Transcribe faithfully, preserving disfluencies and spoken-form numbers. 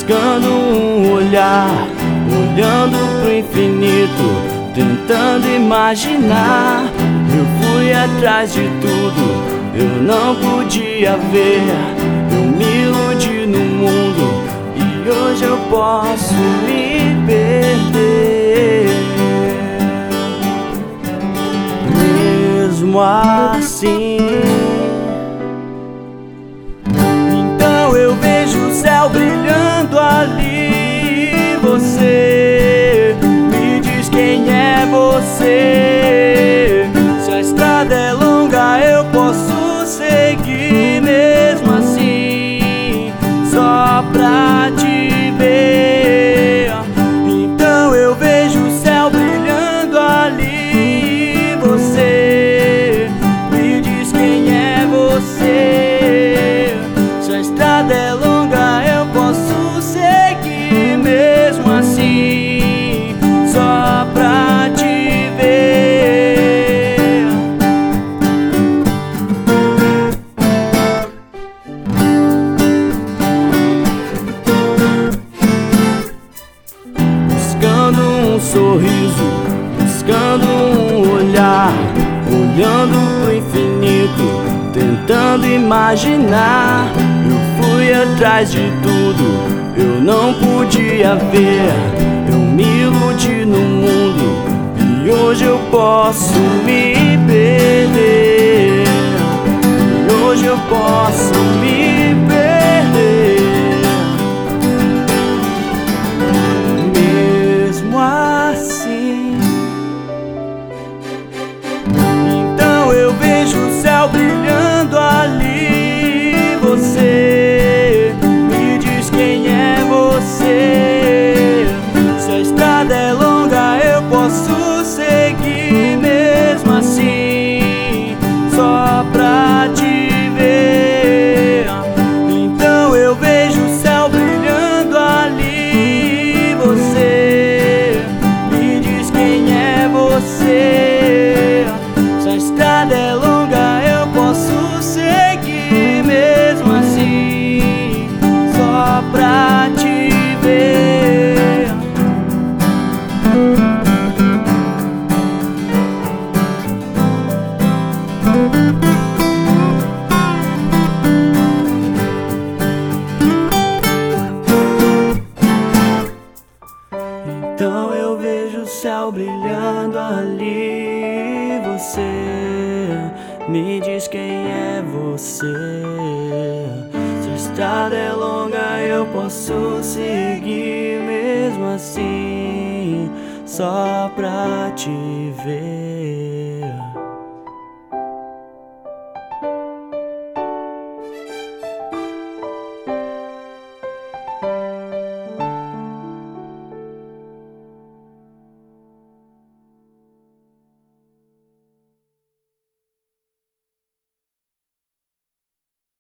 buscando um olhar, olhando pro infinito, tentando imaginar. Eu fui atrás de tudo, eu não podia ver. Eu me iludi no mundo e hoje eu posso me perder. Mesmo assim, então eu vejo o céu brilhando ali. Você me diz quem é você. Se a estrada é longa eu posso seguir mesmo assim, só pra te ver. Então eu vejo o céu brilhando ali. Você me diz quem é você. Se a estrada é longa eu posso seguir mesmo assim, só pra te ver. Buscando um sorriso, buscando um olhar, olhando pro infinito, tentando imaginar. Eu fui atrás de tudo, eu não podia ver. Eu me iludi no mundo e hoje eu posso me perder. E hoje eu posso me perder. Mesmo assim, então eu vejo o céu brilhando ali. Você me diz quem é você. Se a estrada é longa eu posso seguir mesmo assim, só pra te ver. Então eu vejo o céu brilhando ali. Você me diz quem é você. Se a estrada é longa eu posso seguir mesmo assim, só pra te ver. Então eu vejo o céu brilhando ali. Você me diz quem é você. Se a estrada é longa eu posso seguir mesmo assim, só pra te ver.